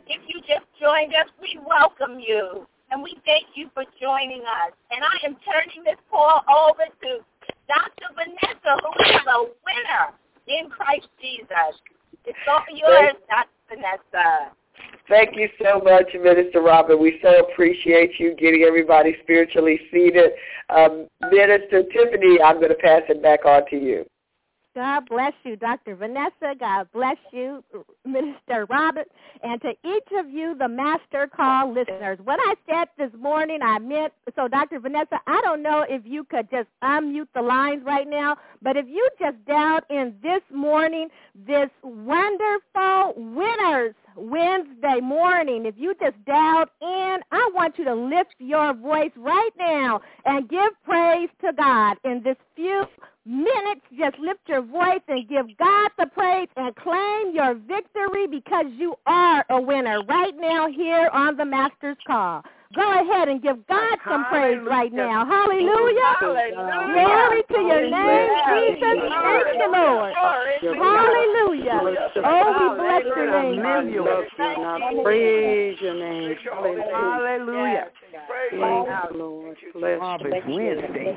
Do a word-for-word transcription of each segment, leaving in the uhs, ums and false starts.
If you just joined us, we welcome you, and we thank you for joining us. And I am turning this call over to Doctor Vanessa, who is a winner in Christ Jesus. It's all yours, Doctor Vanessa. Thank you so much, Minister Robin. We so appreciate you getting everybody spiritually seated. Um, Minister Tiffany, I'm going to pass it back on to you. God bless you, Doctor Vanessa. God bless you, Minister Robert. And to each of you, the Master Call listeners, what I said this morning, I meant, so Doctor Vanessa, I don't know if you could just unmute the lines right now, but if you just dialed in this morning, this wonderful Winners Wednesday morning, if you just dialed in, I want you to lift your voice right now and give praise to God in this few minutes. Just lift your voice and give God the praise and claim your victory because you are a winner right now here on the Master's Call. Go ahead and give God some praise right now. Hallelujah. Hallelujah. Glory to your name, Jesus. Thank you, Lord. Hallelujah. Oh, we bless your name. Hallelujah. Praise your name. Hallelujah. Thank you, Lord. Bless Wednesday.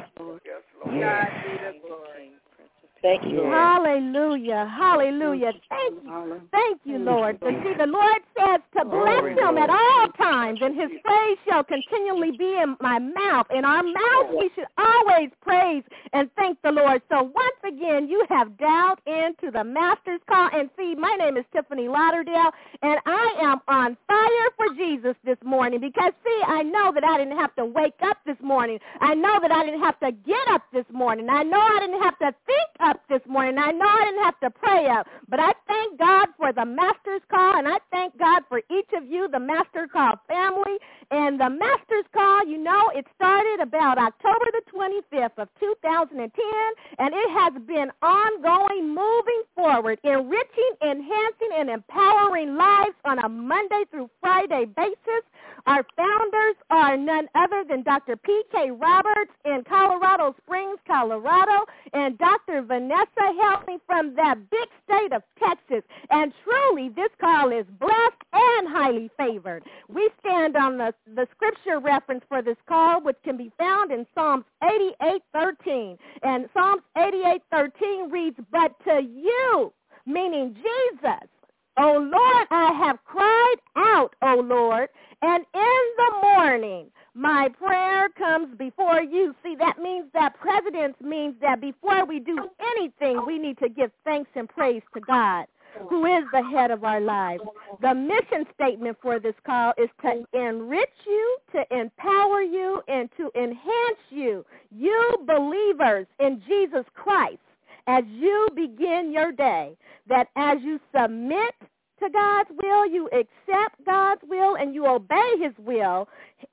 God be the glory. Thank you. Hallelujah. Hallelujah. Thank you. Thank you, Lord. But see, the Lord says to bless him at all times, and his praise shall continually be in my mouth. In our mouth, we should always praise and thank the Lord. So once again, you have dialed into the Master's Call. And see, my name is Tiffany Lauderdale, and I am on fire for Jesus this morning because, see, I know that I didn't have to wake up this morning. I know that I didn't have to get up this morning. I know I didn't have to think up this morning. I know I didn't have to pray up, but I thank God for the Master's Call, and I thank God for each of you, the Master's Call family. And the Master's Call, you know, it started about October the twenty-fifth of two thousand ten, and it has been ongoing, moving forward, enriching, enhancing, and empowering lives on a Monday through Friday basis. Our founders are none other than Doctor P K Roberts in Colorado Springs, Colorado, and Doctor Vanessa Helping from that big state of Texas. And truly, this call is blessed and highly favored. We stand on the, the scripture reference for this call, which can be found in Psalms eighty-eight thirteen. And Psalms eighty-eight thirteen reads, "But to you," meaning Jesus, "O Lord, I have cried out, O Lord, and in the morning my prayer comes before you." See, that means that precedence means that before we do anything, we need to give thanks and praise to God, who is the head of our lives. The mission statement for this call is to enrich you, to empower you, and to enhance you, you believers in Jesus Christ, as you begin your day, that as you submit to God's will, you accept God's will, and you obey his will,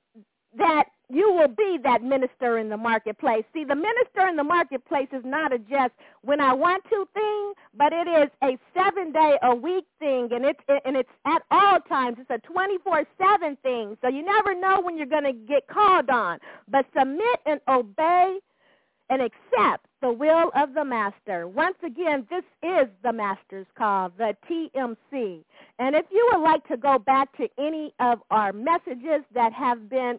that you will be that minister in the marketplace. See, the minister in the marketplace is not a just when I want to thing, but it is a seven-day-a-week thing, and it's, and it's at all times. It's a twenty-four seven thing, so you never know when you're going to get called on. But submit and obey and accept the will of the Master. Once again, this is the Master's Call, the T M C. And if you would like to go back to any of our messages that have been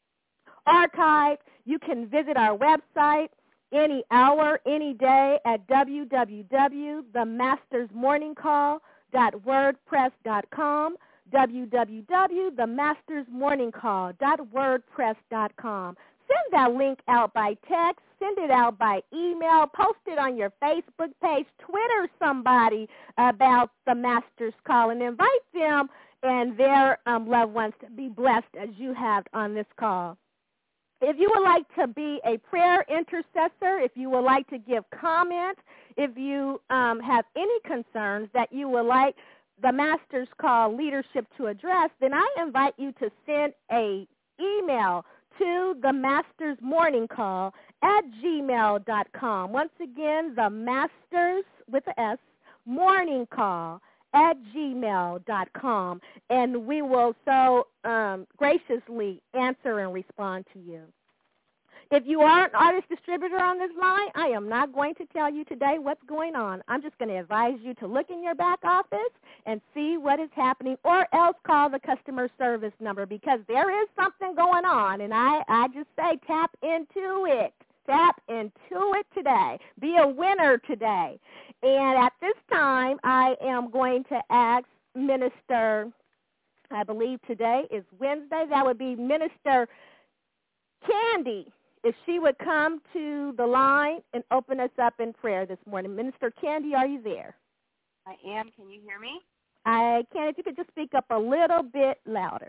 archived, you can visit our website any hour, any day at w w w dot the masters morning call dot wordpress dot com, w w w dot the masters morning call dot wordpress dot com. Send that link out by text, send it out by email, post it on your Facebook page, Twitter somebody about the Master's Call, and invite them and their um, loved ones to be blessed as you have on this call. If you would like to be a prayer intercessor, if you would like to give comments, if you um, have any concerns that you would like the Master's Call leadership to address, then I invite you to send a email to the Masters Morning Call at gmail dot com. Once again, the Masters with an S, Morning Call at gmail dot com, and we will so um, graciously answer and respond to you. If you are an artist distributor on this line, I am not going to tell you today what's going on. I'm just going to advise you to look in your back office and see what is happening, or else call the customer service number, because there is something going on, and I, I just say tap into it. Tap into it today. Be a winner today. And at this time, I am going to ask Minister, I believe today is Wednesday, that would be Minister Candy, if she would come to the line and open us up in prayer this morning. Minister Candy, are you there? I am. Can you hear me? I can. If you could just speak up a little bit louder.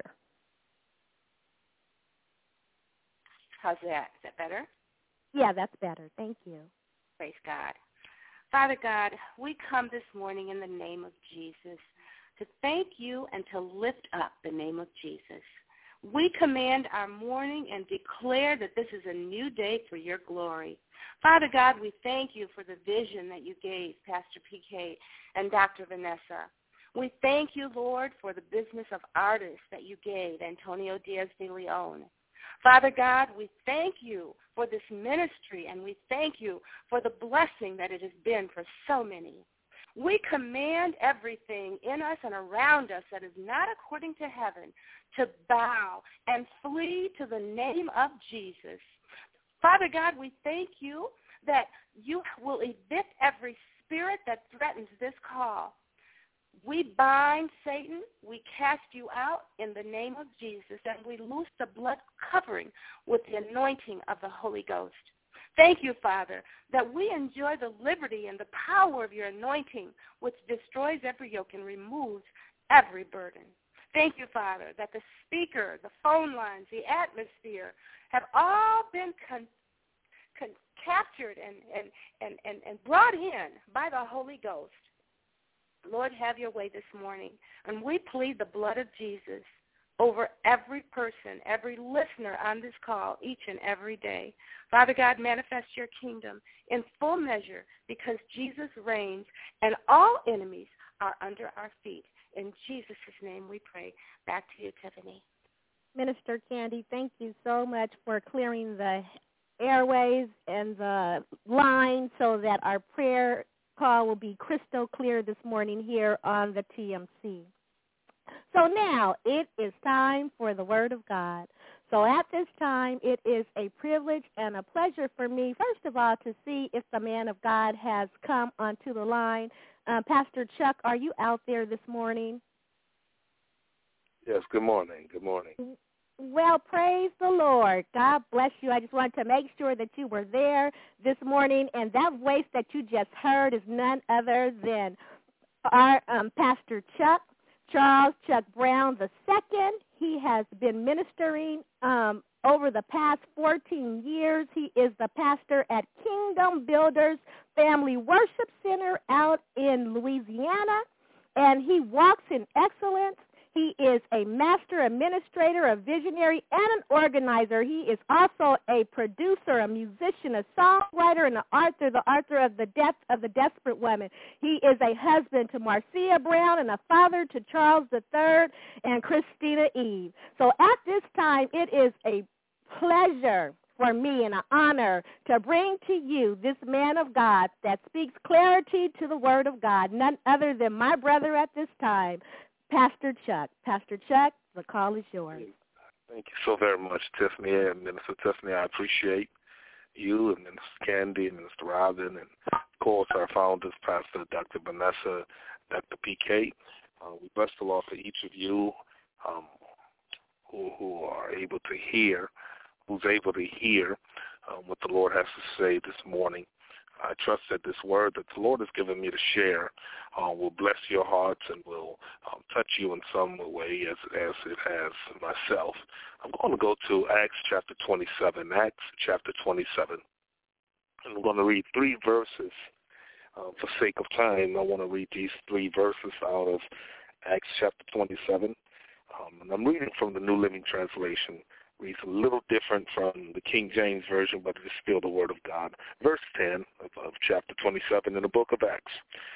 How's that? Is that better? Yeah, that's better. Thank you. Praise God. Father God, we come this morning in the name of Jesus to thank you and to lift up the name of Jesus. We command our morning and declare that this is a new day for your glory. Father God, we thank you for the vision that you gave Pastor P K and Doctor Vanessa. We thank you, Lord, for the business of artists that you gave Antonio Diaz de Leon. Father God, we thank you for this ministry, and we thank you for the blessing that it has been for so many. We command everything in us and around us that is not according to heaven to bow and flee to the name of Jesus. Father God, we thank you that you will evict every spirit that threatens this call. We bind Satan, we cast you out in the name of Jesus, and we loose the blood covering with the anointing of the Holy Ghost. Thank you, Father, that we enjoy the liberty and the power of your anointing, which destroys every yoke and removes every burden. Thank you, Father, that the speaker, the phone lines, the atmosphere have all been con- con- captured and, and, and, and, and brought in by the Holy Ghost. Lord, have your way this morning. And we plead the blood of Jesus over every person, every listener on this call each and every day. Father God, manifest your kingdom in full measure, because Jesus reigns and all enemies are under our feet. In Jesus' name we pray. Back to you, Tiffany. Minister Candy, thank you so much for clearing the airways and the line so that our prayer call will be crystal clear this morning here on the T M C. So now it is time for the Word of God. So at this time, it is a privilege and a pleasure for me, first of all, to see if the man of God has come onto the line. Uh, Pastor Chuck, are you out there this morning? Yes, good morning. Good morning. Well, praise the Lord. God bless you. I just wanted to make sure that you were there this morning, and that voice that you just heard is none other than our um, Pastor Chuck, Charles Chuck Brown the second. He has been ministering um, over the past fourteen years. He is the pastor at Kingdom Builders Family Worship Center out in Louisiana, and he walks in excellence. He is a master administrator, a visionary, and an organizer. He is also a producer, a musician, a songwriter, and an author, the author of The Death of the Desperate Woman. He is a husband to Marcia Brown and a father to Charles the third and Christina Eve. So at this time, it is a pleasure for me and an honor to bring to you this man of God that speaks clarity to the Word of God, none other than my brother at this time, Pastor Chuck. Pastor Chuck, the call is yours. Thank you so very much, Tiffany and Minister Tiffany. I appreciate you and Minister Candy and Minister Robin, and, of course, our founders, Pastor Doctor Vanessa, Doctor P K. Uh, we bless the Lord for each of you um, who, who are able to hear, who's able to hear um, what the Lord has to say this morning. I trust that this word that the Lord has given me to share uh, will bless your hearts and will um, touch you in some way as, as it has myself. I'm going to go to Acts chapter twenty-seven, Acts chapter twenty-seven. And I'm going to read three verses. Uh, for sake of time, I want to read these three verses out of Acts chapter twenty-seven. Um, and I'm reading from the New Living Translation. Reads a little different from the King James Version, but it is still the Word of God. Verse ten of, of chapter twenty-seven in the book of Acts.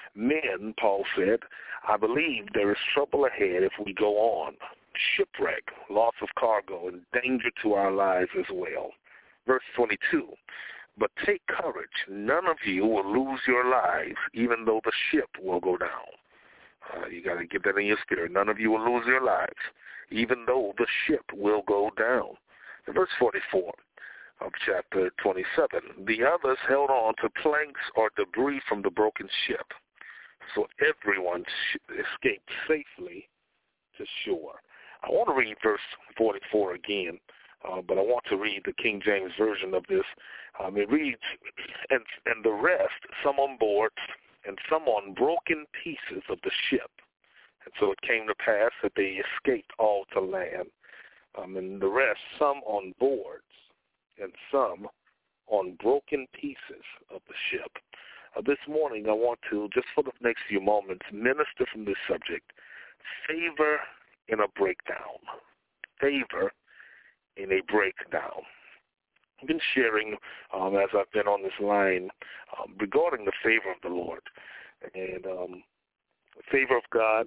Men, Paul said, I believe there is trouble ahead if we go on. Shipwreck, loss of cargo, and danger to our lives as well. Verse twenty-two, but take courage. None of you will lose your lives, even though the ship will go down. Uh, you got to get that in your spirit. None of you will lose your lives, even though the ship will go down. In verse forty-four of chapter twenty-seven, the others held on to planks or debris from the broken ship, so everyone escaped safely to shore. I want to read verse forty-four again, uh, but I want to read the King James Version of this. Um, it reads, and, and the rest, some on board and some on broken pieces of the ship. And so it came to pass that they escaped all to land, um, and the rest, some on boards and some on broken pieces of the ship. Uh, this morning I want to, just for the next few moments, minister from this subject, favor in a breakdown. Favor in a breakdown. I've been sharing um, as I've been on this line um, regarding the favor of the Lord. And um, the favor of God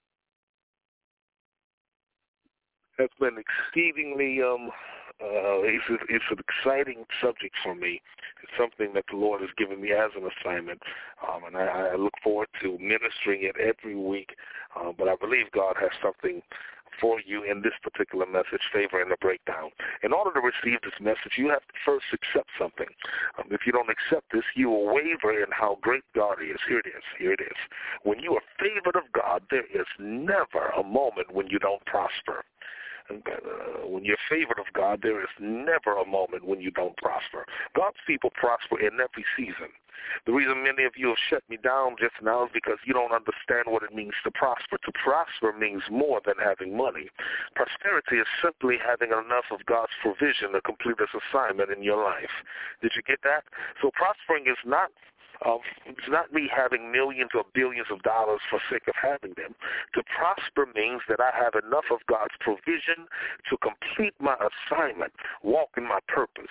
has been exceedingly, um, uh, it's, it's an exciting subject for me. It's something that the Lord has given me as an assignment, um, and I, I look forward to ministering it every week. Uh, but I believe God has something for you in this particular message, favor in the breakdown. In order to receive this message, you have to first accept something. Um, if you don't accept this, you will waver in how great God is. Here it is. Here it is. When you are favored of God, there is never a moment when you don't prosper. And, uh, when you're favored of God, there is never a moment when you don't prosper. God's people prosper in every season. The reason many of you have shut me down just now is because you don't understand what it means to prosper. To prosper means more than having money. Prosperity is simply having enough of God's provision to complete this assignment in your life. Did you get that? So prospering is not Uh, it's not me having millions or billions of dollars for sake of having them. To prosper means that I have enough of God's provision to complete my assignment, walk in my purpose,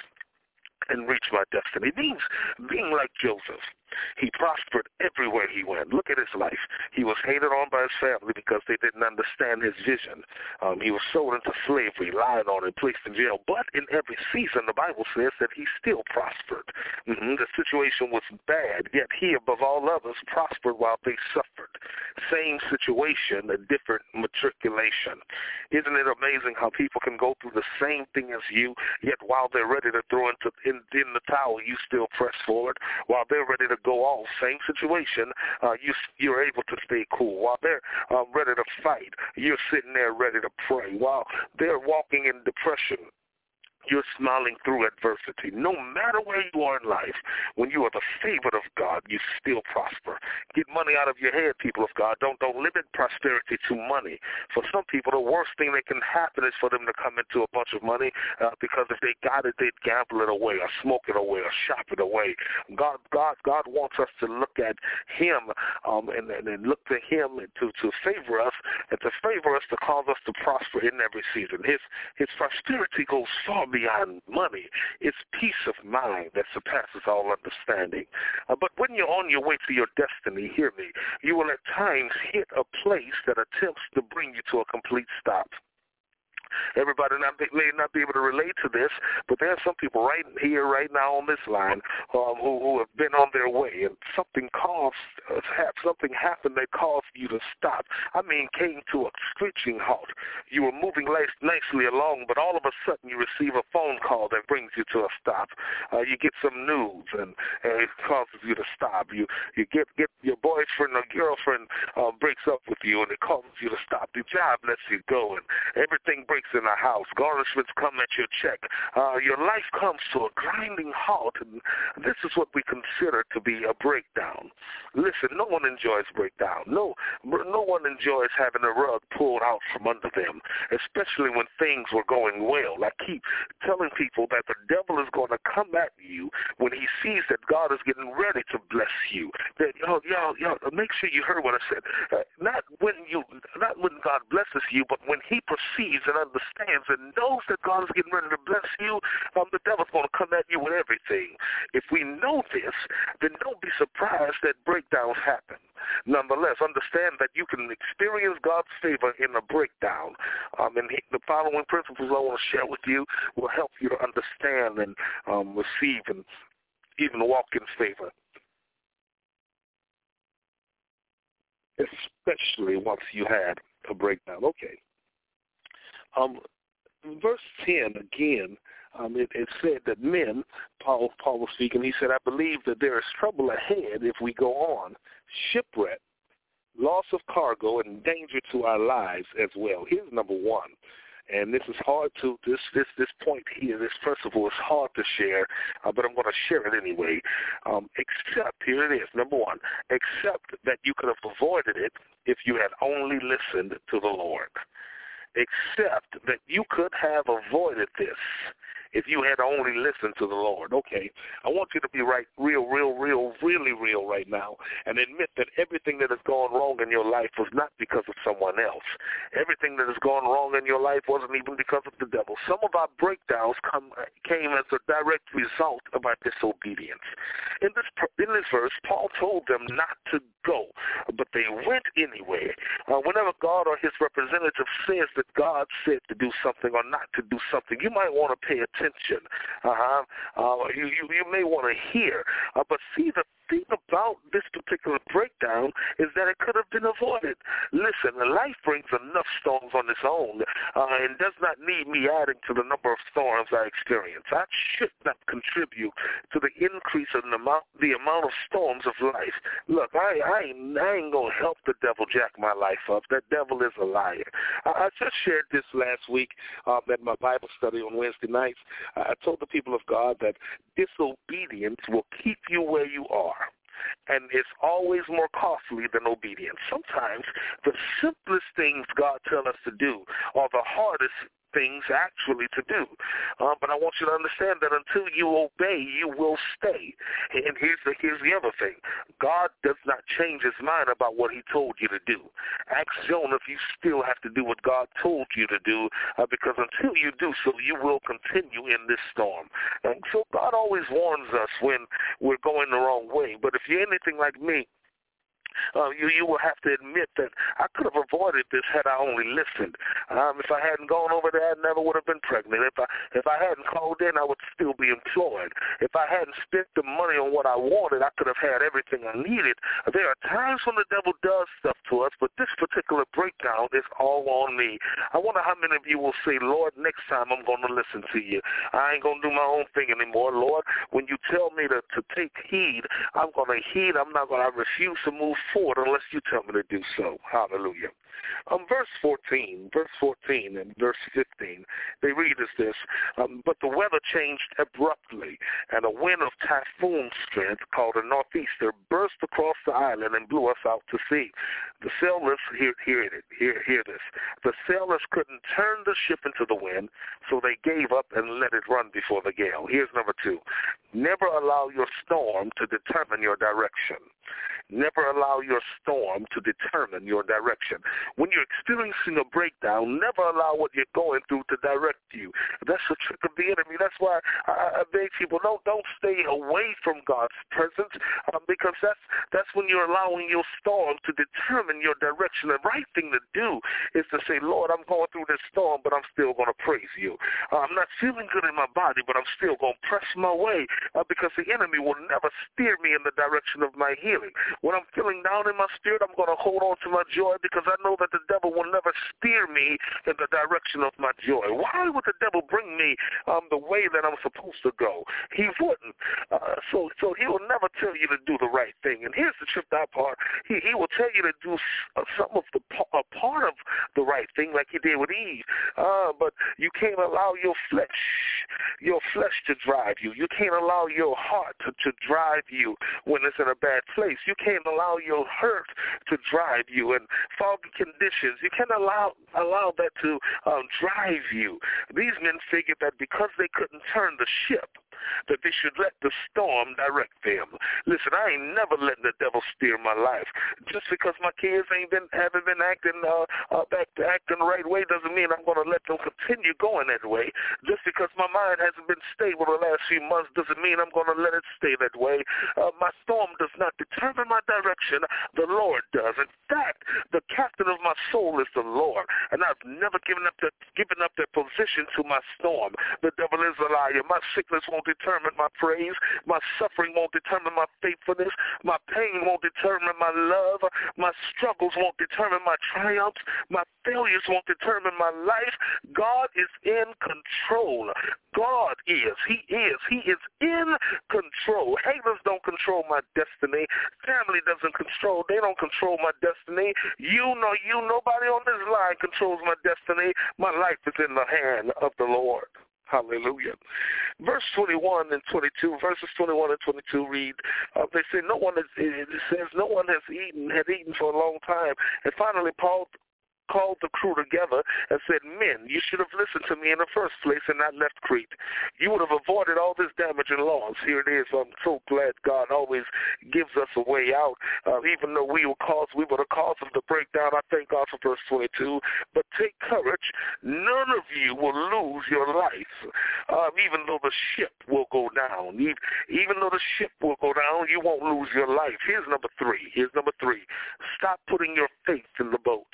and reach my destiny. It means being like Joseph. He prospered everywhere he went. Look at his life. He was hated on by his family because they didn't understand his vision. Um, he was sold into slavery, lied on, and placed in jail. But in every season, the Bible says that he still prospered. Mm-hmm. The situation was bad, yet he, above all others, prospered while they suffered. Same situation, a different matriculation. Isn't it amazing how people can go through the same thing as you, yet while they're ready to throw into in, in the towel, you still press forward. While they're ready to go off, same situation, uh, you, you're able to stay cool. While they're uh, ready to fight, you're sitting there ready to pray. While they're walking in depression, you're smiling through adversity. No matter where you are in life, when you are the favored of God, you still prosper. Get money out of your head, people of God. Don't don't limit prosperity to money. For some people, the worst thing that can happen is for them to come into a bunch of money uh, because if they got it, they'd gamble it away or smoke it away or shop it away. God God, God wants us to look at him um, and, and, and look to him to, to favor us and to favor us to cause us to prosper in every season. His, his prosperity goes far beyond money. It's peace of mind that surpasses all understanding. Uh, but when you're on your way to your destiny, hear me, you will at times hit a place that attempts to bring you to a complete stop. Everybody not, may not be able to relate to this, but there are some people right here, right now on this line um, who, who have been on their way, and something caused, uh, something happened that caused you to stop. I mean, came to a screeching halt. You were moving nicely along, but all of a sudden you receive a phone call that brings you to a stop. Uh, you get some news, and, and it causes you to stop. You you get, get your boyfriend or girlfriend uh, breaks up with you, and it causes you to stop. The job lets you go, and everything breaks in the house. Garnishments come at your check. Uh, your life comes to a grinding halt, and this is what we consider to be a breakdown. Listen, no one enjoys breakdown. No, no one enjoys having a rug pulled out from under them, especially when things were going well. I keep telling people that the devil is going to come at you when he sees that God is getting ready to bless you. That y'all, y'all, y'all, make sure you heard what I said. Uh, not when you, not when God blesses you, but when he perceives and understands and knows that God is getting ready to bless you, um, the devil's going to come at you with everything. If we know this, then don't be surprised that breakdowns happen. Nonetheless, understand that you can experience God's favor in a breakdown. Um, and the following principles I want to share with you will help you to understand and um, receive and even walk in favor, especially once you had a breakdown. Okay. Um, verse ten, again, um, it, it said that men, Paul, Paul was speaking, he said, I believe that there is trouble ahead if we go on, shipwreck, loss of cargo, and danger to our lives as well. Here's number one. And this is hard to, this this this point here, this principle is hard to share, uh, but I'm going to share it anyway. Um, except, here it is, number one, except that you could have avoided it if you had only listened to the Lord. Except that you could have avoided this if you had only listened to the Lord. Okay, I want you to be right, real, real, real, really real right now and admit that everything that has gone wrong in your life was not because of someone else. Everything that has gone wrong in your life wasn't even because of the devil. Some of our breakdowns come, came as a direct result of our disobedience. In this, in this verse, Paul told them not to go, but they went anyway. Uh, whenever God or his representative says that God said to do something or not to do something, you might want to pay attention. Uh-huh. Uh, you, you, you may want to hear. Uh, but see, the thing about this particular breakdown is that it could have been avoided. Listen, life brings enough storms on its own uh, and does not need me adding to the number of storms I experience. I should not contribute to the increase in the amount, the amount of storms of life. Look, I, I, ain't, I ain't going to help the devil jack my life up. That devil is a liar. I, I just shared this last week um, at my Bible study on Wednesday nights. I told the people of God that disobedience will keep you where you are. And it's always more costly than obedience. Sometimes the simplest things God tells us to do are the hardest things actually to do. Uh, but I want you to understand that until you obey, you will stay. And here's the, here's the other thing. God does not change his mind about what he told you to do. Ask Jonah if you still have to do what God told you to do, uh, because until you do so, you will continue in this storm. And so God always warns us when we're going the wrong way. But if you're anything like me, Uh, you you will have to admit that I could have avoided this had I only listened. Um, if I hadn't gone over there, I never would have been pregnant. If I if I hadn't called in, I would still be employed. If I hadn't spent the money on what I wanted, I could have had everything I needed. There are times when the devil does stuff to us, but this particular breakdown is all on me. I wonder how many of you will say, Lord, next time I'm going to listen to you. I ain't going to do my own thing anymore. Lord, when you tell me to, to take heed, I'm going to heed. I'm not going to refuse to move forward unless you tell me to do so. Hallelujah. Um, verse fourteen, verse fourteen and verse fifteen, they read as this, um, but the weather changed abruptly, and a wind of typhoon strength called a northeaster burst across the island and blew us out to sea. The sailors, hear, hear, it, hear, hear this, the sailors couldn't turn the ship into the wind, so they gave up and let it run before the gale. Here's number two. Never allow your storm to determine your direction. Never allow your storm to determine your direction. When you're experiencing a breakdown, never allow what you're going through to direct you. That's the trick of the enemy. That's why I, I beg people, don't, don't stay away from God's presence, um, because that's, that's when you're allowing your storm to determine your direction. The right thing to do is to say, Lord, I'm going through this storm, but I'm still going to praise you. Uh, I'm not feeling good in my body, but I'm still going to press my way, uh, because the enemy will never steer me in the direction of my healing. When I'm feeling down in my spirit, I'm going to hold on to my joy, because I know that the devil will never steer me in the direction of my joy. Why would the devil bring me um, the way that I'm supposed to go? He wouldn't. Uh, so so he will never tell you to do the right thing. And here's the tripped out part. He, he will tell you to do uh, some of the a part of the right thing like he did with Eve. Uh, but you can't allow your flesh, your flesh to drive you. You can't allow your heart to, to drive you when it's in a bad place. You can't allow your hurt to drive you and foggy conditions. You can't allow allow that to um, drive you. These men figured that because they couldn't turn the ship, that they should let the storm direct them. Listen, I ain't never letting the devil steer my life. Just because my kids ain't been haven't been acting uh, uh, back to acting the right way doesn't mean I'm going to let them continue going that way. Just because my mind hasn't been stable the last few months doesn't mean I'm going to let it stay that way. Uh, my storm does not determine my direction. The Lord does. In fact, the captain of my soul is the Lord, and I've never given up that given up that position to my storm. The devil is a liar. My sickness won't determine my praise. My suffering won't determine my faithfulness. My pain won't determine my love. My struggles won't determine my triumphs. My failures won't determine my life. God is in control. God is. He is. He is in control. Haters don't control my destiny. Family doesn't control. They don't control my destiny. You know, you, nobody on this line controls my destiny. My life is in the hand of the Lord. Hallelujah. Verse twenty-one and twenty-two, verses twenty-one and twenty-two read, uh, they say, no one is, it says, no one has eaten, had eaten for a long time. And finally, Paul called the crew together and said, men, you should have listened to me in the first place and not left Crete. You would have avoided all this damage and loss. Here it is. I'm so glad God always gives us a way out. Uh, even though we were cause, we were the cause of the breakdown, I thank God for verse twenty-two. But take courage. None of you will lose your life, uh, even though the ship will go down. Even, even though the ship will go down, you won't lose your life. Here's number three. Here's number three. Stop putting your faith in the boat.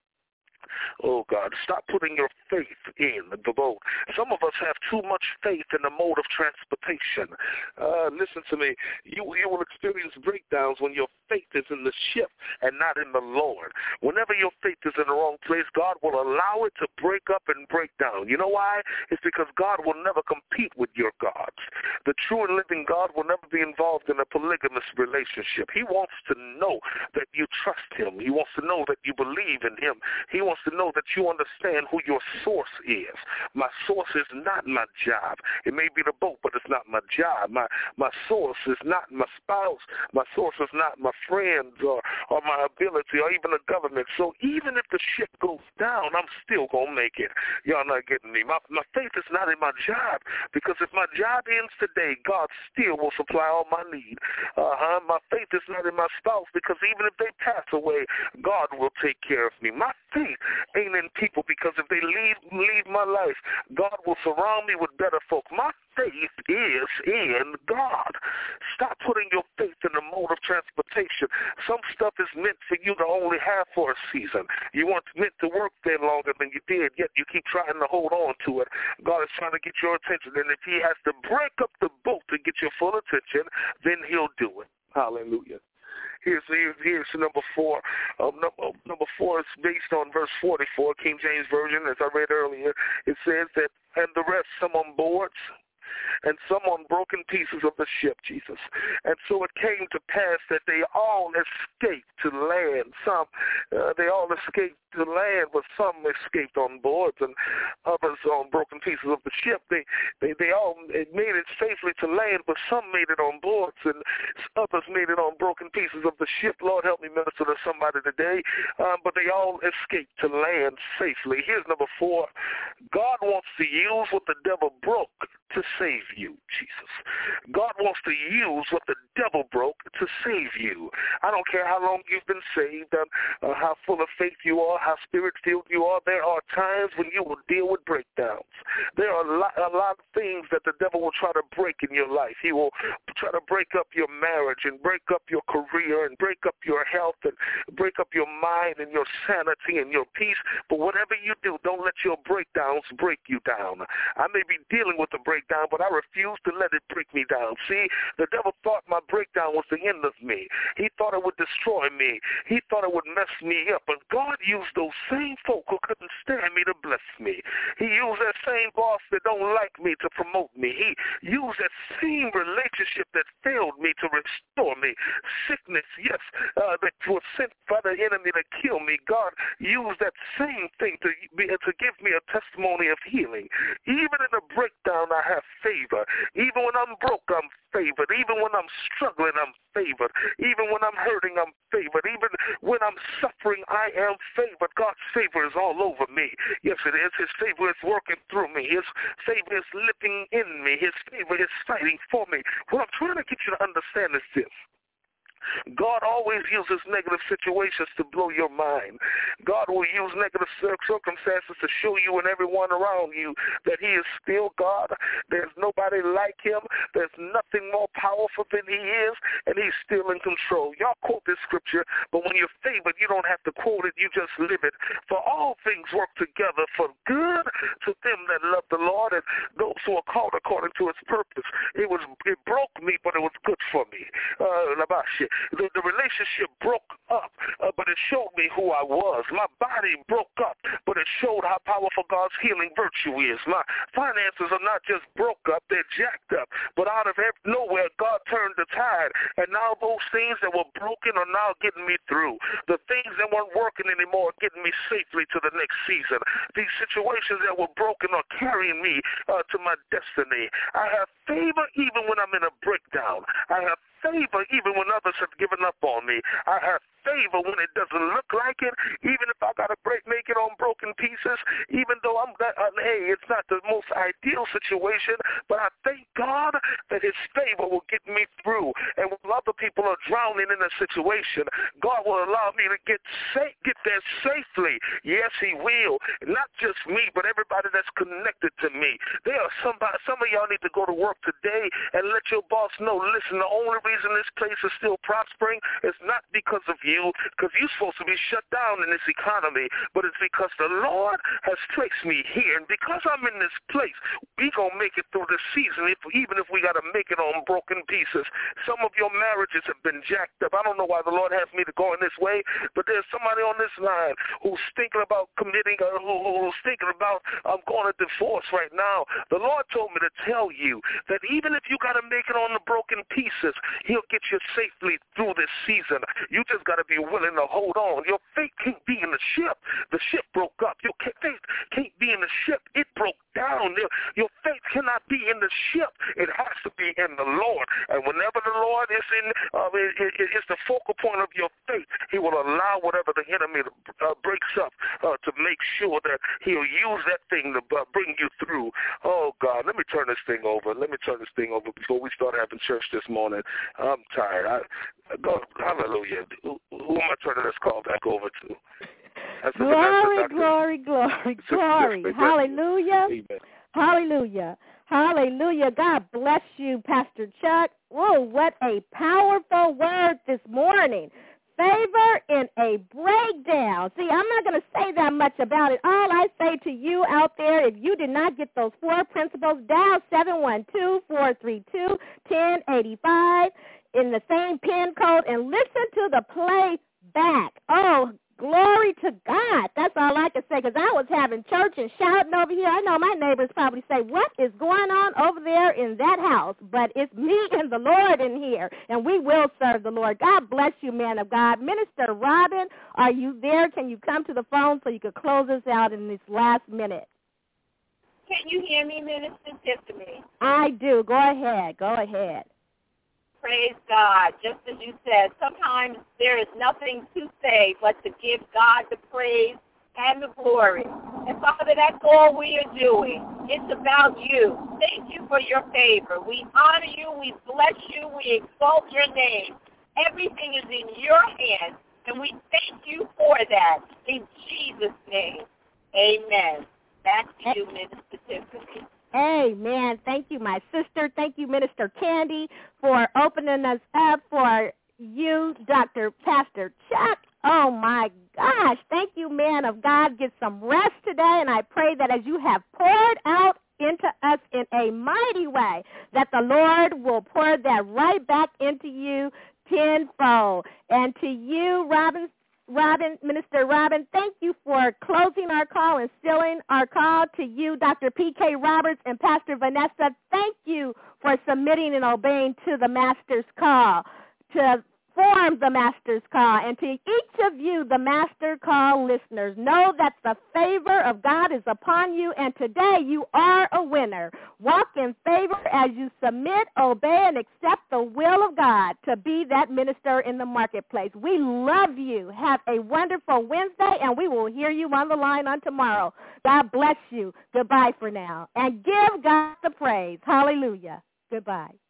Oh, God, stop putting your faith in the boat. Some of us have too much faith in the mode of transportation. Uh, listen to me. You, you will experience breakdowns when your faith is in the ship and not in the Lord. Whenever your faith is in the wrong place, God will allow it to break up and break down. You know why? It's because God will never compete with your gods. The true and living God will never be involved in a polygamous relationship. He wants to know that you trust him. He wants to know that you believe in him. He wants to know that you understand who your source is. My source is not my job. It may be the boat, but it's not my job. My my source is not my spouse. My source is not my friends or, or my ability or even the government. So even if the ship goes down, I'm still going to make it. Y'all not getting me. My, my faith is not in my job, because if my job ends today, God still will supply all my need. Uh-huh. My faith is not in my spouse, because even if they pass away, God will take care of me. My faith ain't in people, because if they leave leave my life, God will surround me with better folk. My faith is in God. Stop putting your faith in the mode of transportation. Some stuff is meant for you to only have for a season. You weren't meant to work there longer than you did, yet you keep trying to hold on to it. God is trying to get your attention, and if he has to break up the boat to get your full attention, then he'll do it. Hallelujah. Here's, here's, here's number four. Um, number, number four is based on verse forty-four, King James Version, as I read earlier. It says that, and the rest, some on boards, and some on broken pieces of the ship, Jesus. And so it came to pass that they all escaped to land. Some, uh, they all escaped to land, but some escaped on boards and others on broken pieces of the ship. They they, they all made it safely to land, but some made it on boards and others made it on broken pieces of the ship. Lord, help me minister to somebody today. Um, but they all escaped to land safely. Here's number four. God wants to use what the devil broke to save you, Jesus. God wants to use what the devil broke to save you. I don't care how long you've been saved, um, uh, how full of faith you are, how spirit-filled you are. There are times when you will deal with breakdowns. There are a lot, a lot of things that the devil will try to break in your life. He will try to break up your marriage and break up your career and break up your health and break up your mind and your sanity and your peace. But whatever you do, don't let your breakdowns break you down. I may be dealing with a breakdown, but I refuse to let it break me down. See, the devil thought my breakdown was the end of me. He thought it would destroy me. He thought it would mess me up. But God used those same folk who couldn't stand me to bless me. He used that same boss that don't like me to promote me. He used that same relationship that failed me to restore me. Sickness, yes, uh, that was sent by the enemy to kill me. God used that same thing to, be, to give me a testimony of healing. Even in a breakdown, I have favor. Even when I'm broke, I'm favored. Even when I'm struggling, I'm favored. Even when I'm hurting, I'm favored. Even when I'm suffering, I am favored. God's favor is all over me. Yes, it is. His favor is working through me. His favor is living in me. His favor is fighting for me. What I'm trying to get you to understand is this. God always uses negative situations to blow your mind. God will use negative circumstances to show you and everyone around you that he is still God. There's nobody like him. There's nothing more powerful than he is, and he's still in control. Y'all quote this scripture, but when you're favored, you don't have to quote it. You just live it. For all things work together for good to them that love the Lord and those who are called according to his purpose. It was it broke me, but it was good for me. Uh, The, the relationship broke up, uh, but it showed me who I was. My body broke up, but it showed how powerful God's healing virtue is. My finances are not just broke up, they're jacked up. But out of every, nowhere, God turned the tide, and now those things that were broken are now getting me through. The things that weren't working anymore are getting me safely to the next season. These situations that were broken are carrying me uh, to my destiny. I have favor even when I'm in a breakdown. I have favor even when others have given up on me. I have favor when it doesn't look like it, even if I got to break, make it on broken pieces, even though I'm, uh, hey, it's not the most ideal situation, but I thank God that his favor will get me through. And when other people are drowning in a situation, God will allow me to get safe, get there safely. Yes, he will. Not just me, but everybody that's connected to me. There are somebody, some of y'all need to go to work today and let your boss know, listen, the only reason this place is still prospering is not because of you, because you're supposed to be shut down in this economy, but it's because the Lord has placed me here, and because I'm in this place, we going to make it through this season, if, even if we got to make it on broken pieces. Some of your marriages have been jacked up. I don't know why the Lord has me to go in this way, but there's somebody on this line who's thinking about committing, uh, who, who's thinking about um, going to divorce right now. The Lord told me to tell you that even if you got to make it on the broken pieces, he'll get you safely through this season. You just got to be willing to hold on. Your faith can't be in the ship. The ship broke up. Your faith can't be in the ship. It broke down. Your, your faith cannot be in the ship. It has to be in the Lord. And whenever the Lord is in, uh, it, it, it's the focal point of your faith, he will allow whatever the enemy uh, breaks up uh, to make sure that he'll use that thing to uh, bring you through. Oh, God, let me turn this thing over. Let me turn this thing over before we start having church this morning. I'm tired. I, God, hallelujah. Who, who am I turning this call back over to? That's glory, glory, glory, glory. Hallelujah. Amen. Hallelujah. Hallelujah. God bless you, Pastor Chuck. Whoa, what a powerful word this morning. Favor in a breakdown. See, I'm not going to say that much about it. All I say to you out there, if you did not get those four principles, dial seven one two, four three two, one zero eight five in the same PIN code and listen to the playback. Oh, glory to God. That's all I can say, because I was having church and shouting over here. I know my neighbors probably say, what is going on over there in that house? But it's me and the Lord in here, and we will serve the Lord. God bless you, man of God. Minister Robin, are you there? Can you come to the phone so you can close us out in this last minute? Can you hear me, Minister Tiffany? I do. Go ahead. Go ahead. Praise God. Just as you said, sometimes there is nothing to say but to give God the praise and the glory. And Father, that's all we are doing. It's about you. Thank you for your favor. We honor you. We bless you. We exalt your name. Everything is in your hands, and we thank you for that. In Jesus' name, amen. Back to you, Minister Tiffany. Amen. Thank you, my sister. Thank you, Minister Candy, for opening us up, for you, Doctor Pastor Chuck. Oh, my gosh. Thank you, man of God. Get some rest today, and I pray that as you have poured out into us in a mighty way, that the Lord will pour that right back into you tenfold. And to you, Robin, Robin, Minister Robin, thank you for closing our call and sealing our call. To you, Doctor P K Roberts and Pastor Vanessa, thank you for submitting and obeying to the Master's call. To form the Master's Call. And to each of you, the Master Call listeners, know that the favor of God is upon you, and today you are a winner. Walk in favor as you submit, obey, and accept the will of God to be that minister in the marketplace. We love you. Have a wonderful Wednesday, and we will hear you on the line on tomorrow. God bless you. Goodbye for now. And give God the praise. Hallelujah. Goodbye.